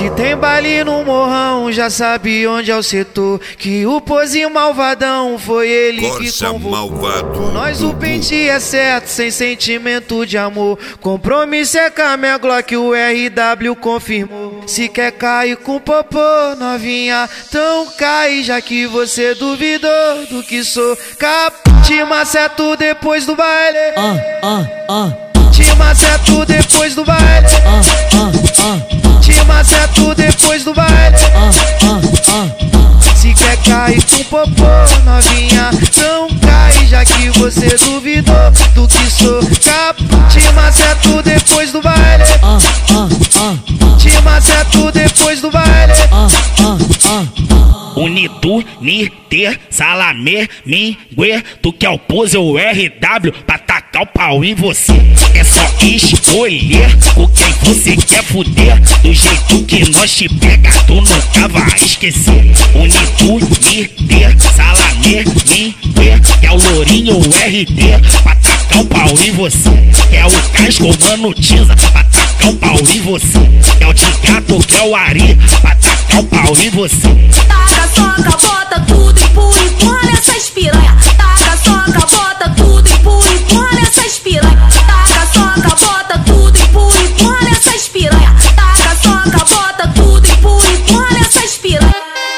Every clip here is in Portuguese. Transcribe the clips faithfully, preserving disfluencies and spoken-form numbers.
Se tem baile no morrão, já sabe onde é o setor. Que o pozinho malvadão foi ele Corsa que convocou. Malvado Nós o pente é certo, sem sentimento de amor. Compromisso é com a minha Glock, o R W confirmou. Se quer cair com popô, novinha, então cai. Já que você duvidou do que sou capaz. Te maceto depois do baile. Ah, ah, ah. Te maceto depois do baile. Ah, ah, ah. Te maceto depois do baile. Ah, ah, ah. Se quer cair com popô, novinha, não cai. Já que você duvidou do que sou capaz. Te maceto depois do baile. Ah, ah, ah. Te maceto depois do baile. Ah, ah, ah. Unitu, Niter, Salamé, Mingue, tu quer o pose ou R W pra tacar o pau em você. É só escolher com quem você quer fuder. Do jeito que nós te pega, tu nunca vai esquecer. Unitu, Niter, Salamé, Mingue, é o lourinho ou R D pra tacar o pau em você. É o casco ou mano Tiza pra tacar o pau em você. É o Tigato que é o Ari pra tacar o pau em você. Taca, soca, bota tudo, empurra, empurra nessas piranha. Taca, soca, bota tudo, empurra, empurra nessas piranha. Taca, soca, bota tudo, empurra, empurra nessas piranha. Taca, soca, bota tudo, empurra, empurra nessas piranha.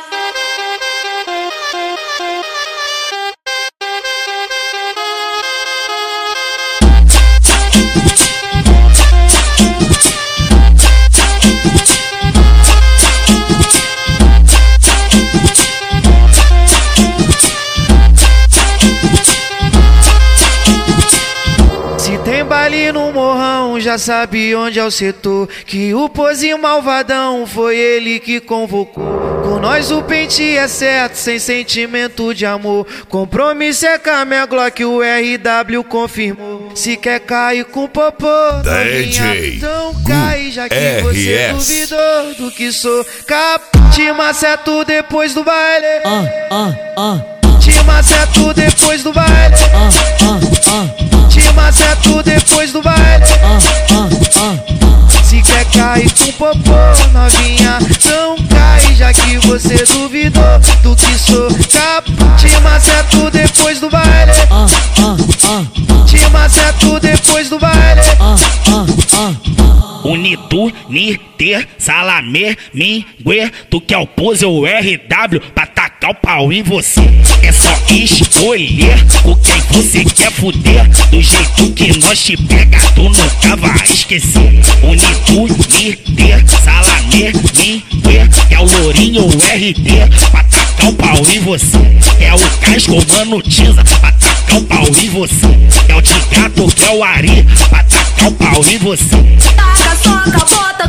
Tem baile no morrão, já sabe onde é o setor. Que o pozinho malvadão foi ele que convocou. Com nós o pente é certo, sem sentimento de amor. Compromisso é com a minha Glock, o R W confirmou. Se quer cair com popô, novinha, então cai. Já que você duvidou do que sou capaz. Te maceto depois do baile. Ah, ah, ah. Te maceto depois do baile. Ah, ah, ah. Te maceto depois do baile. Ah, ah, ah. Se quer cair com popô, novinha, não cai. Já que você duvidou do que sou capaz. Te maceto depois do baile. Ah, ah, ah. Te maceto depois do baile. Ah, ah, ah. Unitu, Niter, Salamé, Mingue, tu quer o pose ou R W pra tacar o pau em você. É só escolher com quem você quer fuder. Do jeito que nós te pega, tu nunca vai esquecer. Unitu, Niter, Salamé, Mingue, é o lourinho ou R D pra tacar o pau em você. É o casco ou mano Tiza pra tacar o pau em você. É o Tigato que é o Ari pra tacar o pau em você. Taca, soca, bota